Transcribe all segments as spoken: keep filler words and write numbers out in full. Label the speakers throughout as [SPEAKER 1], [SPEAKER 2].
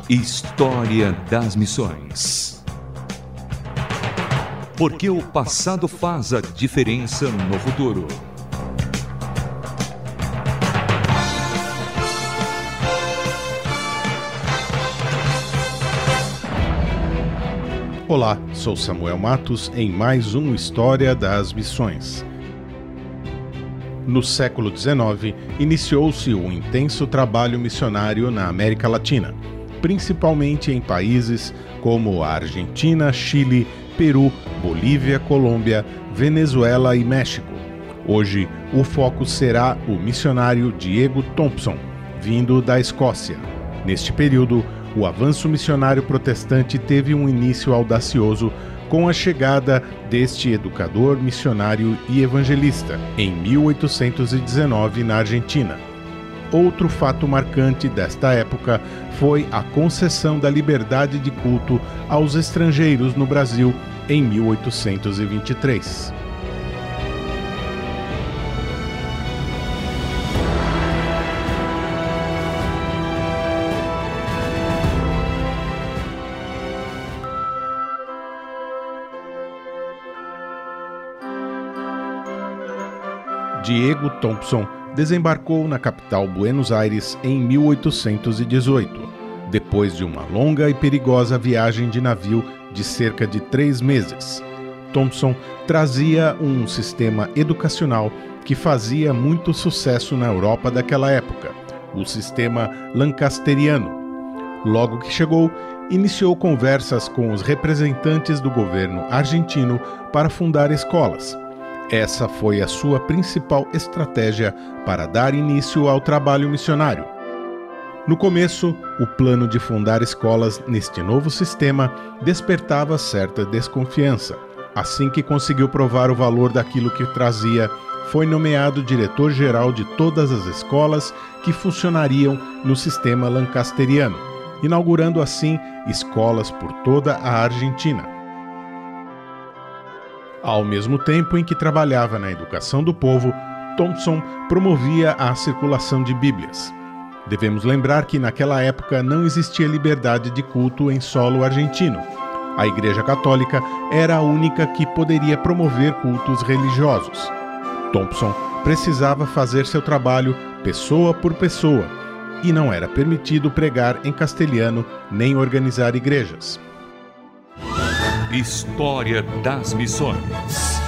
[SPEAKER 1] História das Missões. Porque o passado faz a diferença no futuro.
[SPEAKER 2] Olá, sou Samuel Matos em mais um História das Missões. No século dezenove, iniciou-se um intenso trabalho missionário na América Latina, principalmente em países como a Argentina, Chile, Peru, Bolívia, Colômbia, Venezuela e México. Hoje, o foco será o missionário Diego Thompson, vindo da Escócia. Neste período, o avanço missionário protestante teve um início audacioso com a chegada deste educador, missionário e evangelista, em mil oitocentos e dezenove na Argentina. Outro fato marcante desta época foi a concessão da liberdade de culto aos estrangeiros no Brasil em mil oitocentos e vinte e três. Diego Thompson desembarcou na capital Buenos Aires em mil oitocentos e dezoito, depois de uma longa e perigosa viagem de navio de cerca de três meses. Thompson trazia um sistema educacional que fazia muito sucesso na Europa daquela época, o sistema lancasteriano. Logo que chegou, iniciou conversas com os representantes do governo argentino para fundar escolas. Essa foi a sua principal estratégia para dar início ao trabalho missionário. No começo, o plano de fundar escolas neste novo sistema despertava certa desconfiança. Assim que conseguiu provar o valor daquilo que trazia, foi nomeado diretor-geral de todas as escolas que funcionariam no sistema lancasteriano, inaugurando assim escolas por toda a Argentina. Ao mesmo tempo em que trabalhava na educação do povo, Thompson promovia a circulação de Bíblias. Devemos lembrar que naquela época não existia liberdade de culto em solo argentino. A Igreja Católica era a única que poderia promover cultos religiosos. Thompson precisava fazer seu trabalho pessoa por pessoa, e não era permitido pregar em castelhano nem organizar igrejas.
[SPEAKER 1] História das Missões.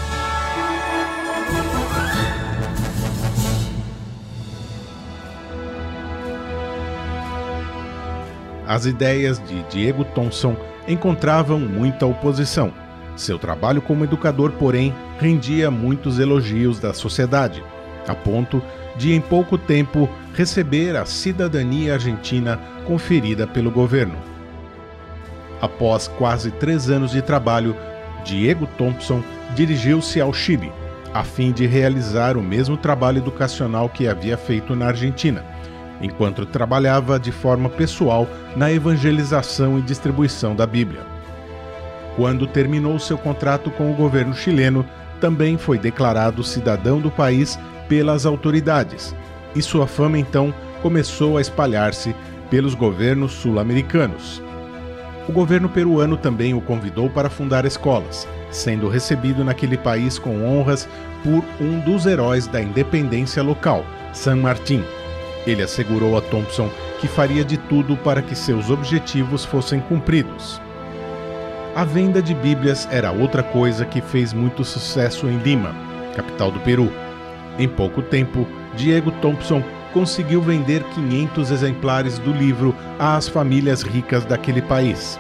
[SPEAKER 2] As ideias de Diego Thompson encontravam muita oposição. Seu trabalho como educador, porém, rendia muitos elogios da sociedade, a ponto de, em pouco tempo, receber a cidadania argentina conferida pelo governo. Após quase três anos de trabalho, Diego Thompson dirigiu-se ao Chile, a fim de realizar o mesmo trabalho educacional que havia feito na Argentina, enquanto trabalhava de forma pessoal na evangelização e distribuição da Bíblia. Quando terminou seu contrato com o governo chileno, também foi declarado cidadão do país pelas autoridades, e sua fama então começou a espalhar-se pelos governos sul-americanos. O governo peruano também o convidou para fundar escolas, sendo recebido naquele país com honras por um dos heróis da independência local, San Martín. Ele assegurou a Thompson que faria de tudo para que seus objetivos fossem cumpridos. A venda de Bíblias era outra coisa que fez muito sucesso em Lima, capital do Peru. Em pouco tempo, Diego Thompson conseguiu vender quinhentos exemplares do livro às famílias ricas daquele país.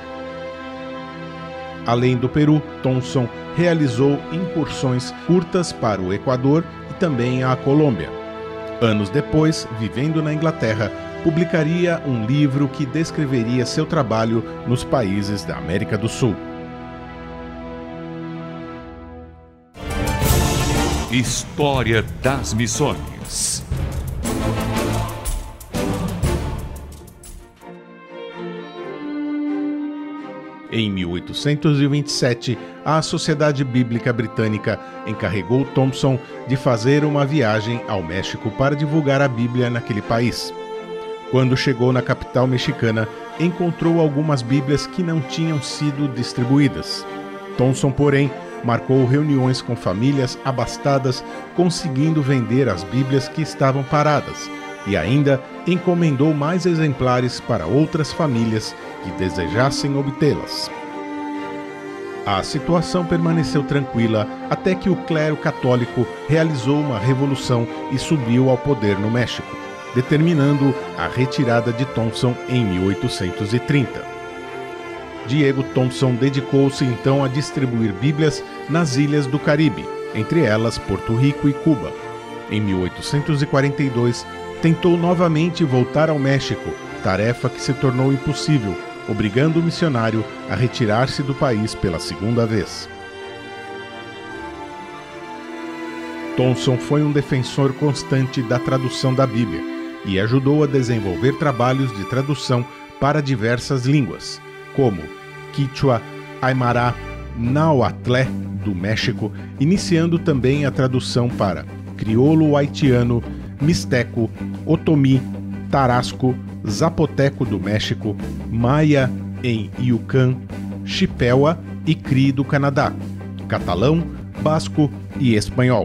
[SPEAKER 2] Além do Peru, Thompson realizou incursões curtas para o Equador e também a Colômbia. Anos depois, vivendo na Inglaterra, publicaria um livro que descreveria seu trabalho nos países da América do Sul.
[SPEAKER 1] História das Missões.
[SPEAKER 2] Em mil oitocentos e vinte e sete, a Sociedade Bíblica Britânica encarregou Thompson de fazer uma viagem ao México para divulgar a Bíblia naquele país. Quando chegou na capital mexicana, encontrou algumas Bíblias que não tinham sido distribuídas. Thompson, porém, marcou reuniões com famílias abastadas, conseguindo vender as Bíblias que estavam paradas, e ainda encomendou mais exemplares para outras famílias que desejassem obtê-las. A situação permaneceu tranquila até que o clero católico realizou uma revolução e subiu ao poder no México, determinando a retirada de Thompson em mil oitocentos e trinta. Diego Thompson dedicou-se então a distribuir Bíblias nas ilhas do Caribe, entre elas Porto Rico e Cuba. Em mil oitocentos e quarenta e dois, tentou novamente voltar ao México, tarefa que se tornou impossível, obrigando o missionário a retirar-se do país pela segunda vez. Thompson foi um defensor constante da tradução da Bíblia e ajudou a desenvolver trabalhos de tradução para diversas línguas, como Quichua, Aymara, Nahuatlé do México, iniciando também a tradução para crioulo haitiano, mixteco, otomí, tarasco, zapoteco do México, maia em Yukon, chippewa e cri do Canadá, catalão, basco e espanhol.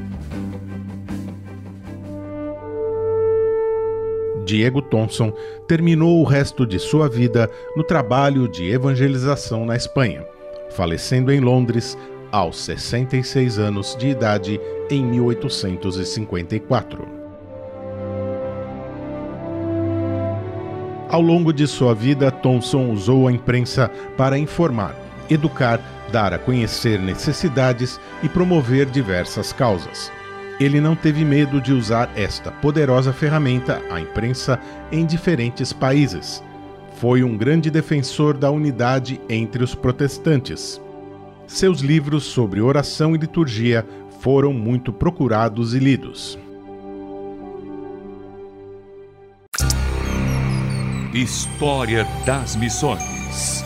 [SPEAKER 2] Diego Thompson terminou o resto de sua vida no trabalho de evangelização na Espanha, falecendo em Londres aos sessenta e seis anos de idade em mil oitocentos e cinquenta e quatro. Ao longo de sua vida, Thompson usou a imprensa para informar, educar, dar a conhecer necessidades e promover diversas causas. Ele não teve medo de usar esta poderosa ferramenta, a imprensa, em diferentes países. Foi um grande defensor da unidade entre os protestantes. Seus livros sobre oração e liturgia foram muito procurados e lidos.
[SPEAKER 1] História das Missões.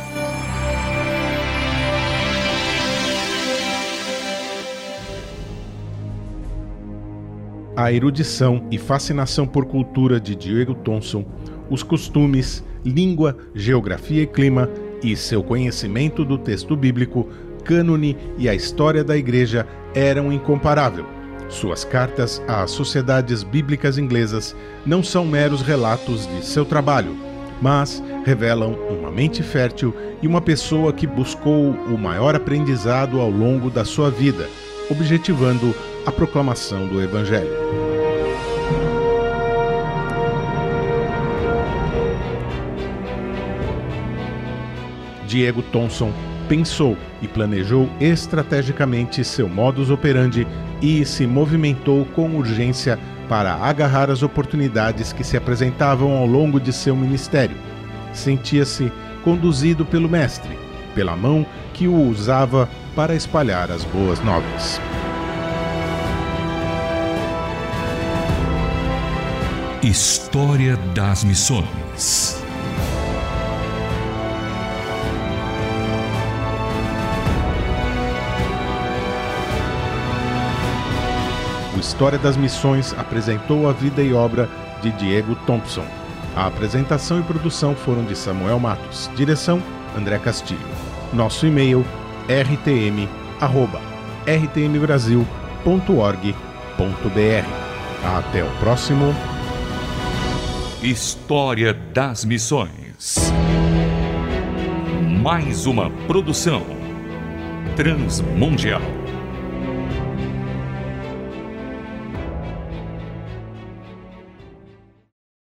[SPEAKER 2] A erudição e fascinação por cultura de Diego Thompson, os costumes, língua, geografia e clima e seu conhecimento do texto bíblico, cânone e a história da Igreja eram incomparável. Suas cartas às sociedades bíblicas inglesas não são meros relatos de seu trabalho, mas revelam uma mente fértil e uma pessoa que buscou o maior aprendizado ao longo da sua vida, objetivando a proclamação do Evangelho. Diego Thompson pensou e planejou estrategicamente seu modus operandi e se movimentou com urgência para agarrar as oportunidades que se apresentavam ao longo de seu ministério. Sentia-se conduzido pelo Mestre, pela mão que o usava para espalhar as boas novas.
[SPEAKER 1] História das Missões.
[SPEAKER 2] O História das Missões apresentou a vida e obra de Diego Thompson. A apresentação e produção foram de Samuel Matos. Direção, André Castilho. Nosso e-mail, r t m arroba r t m brasil ponto org ponto b r. Até o próximo...
[SPEAKER 1] História das Missões. Mais uma produção transmundial.